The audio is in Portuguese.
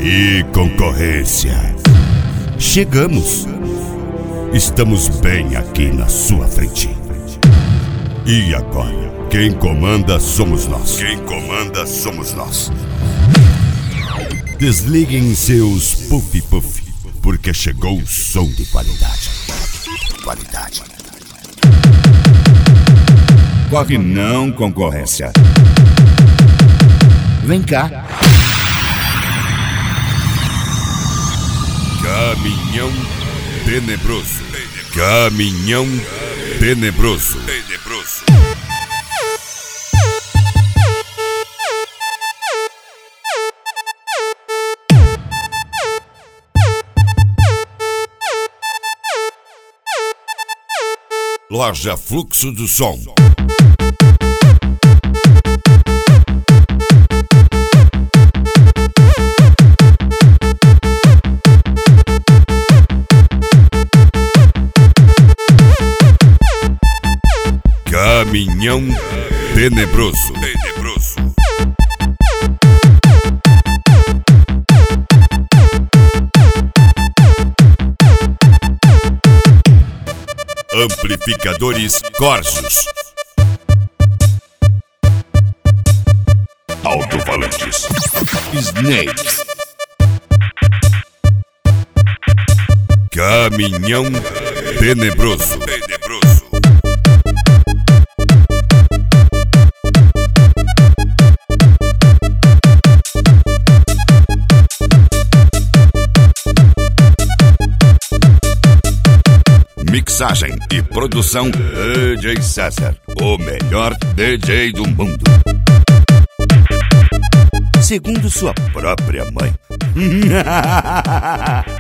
E concorrência. Chegamos. Estamos bem aqui na sua frente. E agora, quem comanda somos nós. Quem comanda somos nós. Desliguem seus puff-puff, porque chegou o som de qualidade. Qualidade. Corre não, concorrência. Vem cá. Caminhão tenebroso. Caminhão tenebroso. Tenebroso. Loja Fluxo do Som. Caminhão tenebroso. Tenebroso. Amplificadores Corsos. Alto-falantes Snakes. Caminhão tenebroso. Tenebroso. Mixagem e produção DJ César, o melhor DJ do mundo. Segundo sua própria mãe.